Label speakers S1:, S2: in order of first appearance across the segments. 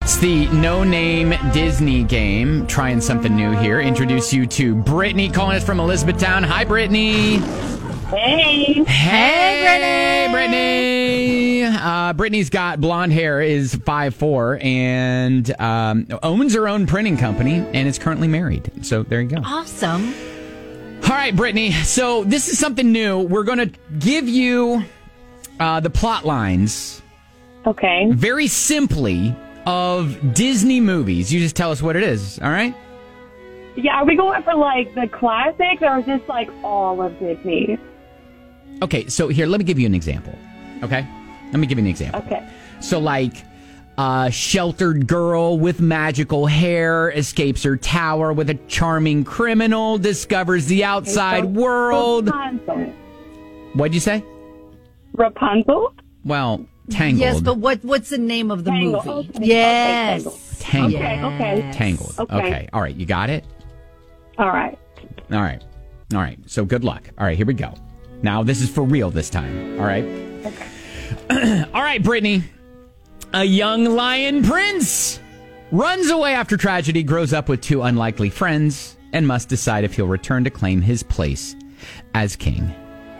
S1: It's the no-name Disney game. Trying something new here. Introduce you to Brittany, calling us from Elizabethtown. Hi, Brittany.
S2: Hey.
S1: Hey, Brittany. Brittany's got blonde hair, is 5'4", and owns her own printing company, and is currently married. So there you go.
S3: Awesome.
S1: All right, Brittany. So this is something new. We're going to give you the plot lines.
S2: Okay.
S1: Very simply, of Disney movies. You just tell us what it is, all right?
S2: Yeah, are we going for, like, the classics, or is this, like, all of Disney?
S1: Okay, so here, let me give you an example, okay? Let me give you an example.
S2: Okay.
S1: So, like, a sheltered girl with magical hair escapes her tower with a charming criminal, discovers the outside world.
S2: Rapunzel.
S1: What'd you say?
S2: Rapunzel?
S1: Well, Tangled.
S3: Yes, but what's the name of the
S2: Tangled.
S3: movie?
S2: Okay.
S3: Yes.
S2: Okay,
S1: Tangled.
S2: Okay.
S1: Tangled. Okay. All right, you got it?
S2: All right.
S1: All right. So good luck. All right, here we go. Now, this is for real this time. All right?
S2: Okay.
S1: All right, Brittany. A young lion prince runs away after tragedy, grows up with two unlikely friends, and must decide if he'll return to claim his place as king.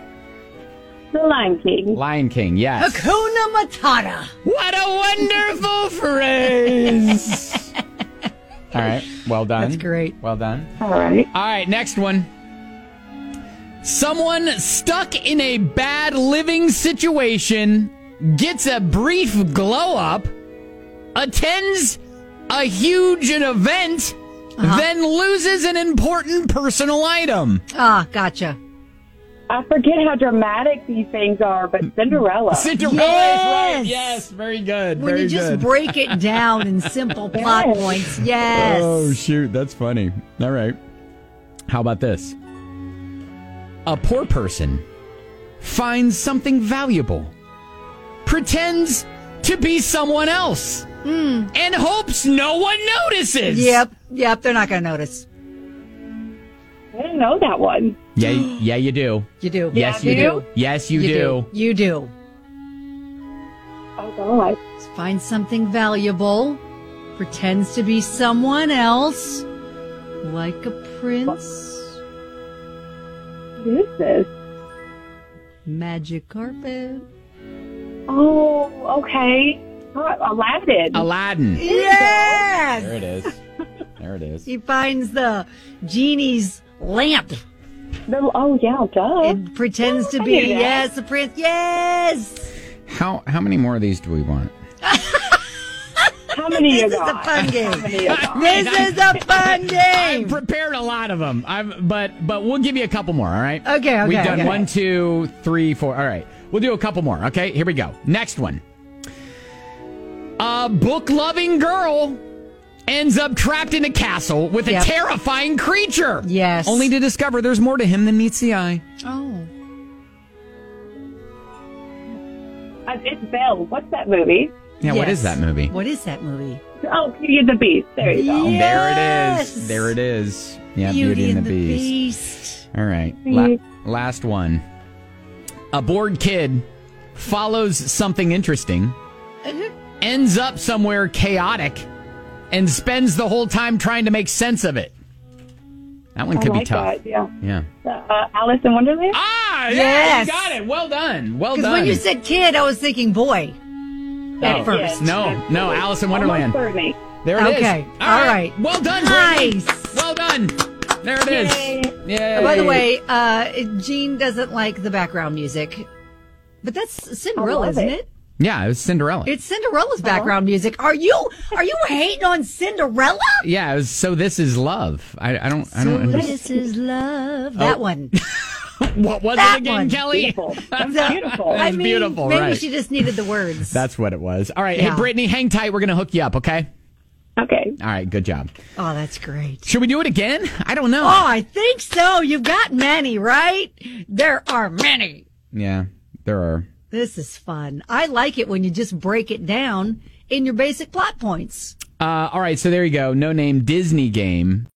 S2: The Lion King.
S1: Lion King, yes.
S3: Hakuna Matata.
S1: What a wonderful phrase. All right, well done.
S3: That's great.
S1: Well done.
S2: All right.
S1: All right, next one. Someone stuck in a bad living situation gets a brief glow up, attends a huge event, then loses an important personal item.
S3: Ah, gotcha.
S2: I forget how dramatic these things are, but Cinderella.
S1: Cinderella
S3: Yes.
S1: is right. Yes, very good.
S3: When
S1: very
S3: you just
S1: good.
S3: break it down in simple plot
S2: Yes.
S3: points. Yes.
S1: Oh, shoot. That's funny. All right. How about this? A poor person finds something valuable, pretends to be someone else, and hopes no one notices.
S3: Yep, they're not going to notice.
S2: I didn't know that one.
S1: Yeah, you do.
S3: You do.
S1: Yes,
S2: Yeah,
S1: you
S2: do
S1: do.
S2: you?
S1: Yes, you do.
S3: You do.
S2: Oh, God.
S3: Finds something valuable, pretends to be someone else, like a prince.
S2: What is this?
S3: Magic carpet.
S2: Oh, okay. Aladdin.
S1: Aladdin.
S3: Yes!
S1: There it is. There it is.
S3: He finds the genie's lamp
S2: Oh, yeah, duh.
S3: and pretends to
S2: I
S3: be,
S2: knew that.
S3: yes, the prince. Yes!
S1: How many more of these do we want?
S2: How many you
S3: This is
S2: got?
S3: a fun game.
S2: How many you got?
S3: This is a fun
S1: I've
S3: game!
S1: prepared a lot of them. But we'll give you a couple more, all right?
S3: Okay.
S1: We've done
S3: okay.
S1: 1, 2, 3, 4. All right. We'll do a couple more, okay? Here we go. Next one. A book-loving girl ends up trapped in a castle with a
S3: Yep.
S1: terrifying creature.
S3: Yes.
S1: Only to discover there's more to him than meets the eye.
S3: Oh.
S2: It's Belle. What's that movie?
S1: Yeah, what
S3: Yes.
S1: is that movie?
S3: What is that movie?
S2: Oh, Beauty and the Beast. There you go.
S3: Yes.
S1: There it is. Yeah,
S3: Beauty
S1: and
S3: and
S1: the Beast. All right.
S2: Beast.
S1: Last one. A bored kid follows something interesting, ends up somewhere chaotic, and spends the whole time trying to make sense of it. That one
S2: I
S1: could be
S2: like
S1: tough.
S2: that, yeah.
S1: Yeah.
S2: Alice in Wonderland?
S1: Ah, yeah,
S3: Yes.
S1: you got it. Well done. Well
S3: Because
S1: done.
S3: when you said kid, I was thinking boy at
S1: Oh,
S3: first.
S1: No, Alice in Wonderland.
S2: Almost 30.
S1: There it is.
S3: Okay. All right.
S1: Well done, Brittany.
S3: Nice.
S1: Well done. There it is.
S2: Yay.
S1: Yay.
S3: By the way, Jean doesn't like the background music. But that's Cinderella,
S2: love
S3: isn't
S2: it.
S3: it?
S1: Yeah, it was Cinderella.
S3: It's Cinderella's background music. Are you hating on Cinderella?
S1: Yeah, it was So This Is Love. I don't understand.
S3: This is love. That one.
S1: What was
S3: That
S1: it again,
S3: one.
S1: Kelly?
S2: Beautiful. That's beautiful.
S1: That's
S3: I mean,
S1: beautiful,
S3: maybe
S1: right.
S3: she just needed the words.
S1: That's what it was. All right.
S3: Yeah.
S1: Hey, Brittany, hang tight. We're going to hook you up, okay?
S2: Okay.
S1: All right. Good job.
S3: Oh, that's great.
S1: Should we do it again? I don't know.
S3: Oh, I think so. You've got many, right? There are many.
S1: Yeah, there are.
S3: This is fun. I like it when you just break it down in your basic plot points.
S1: All right. So there you go. No name Disney game.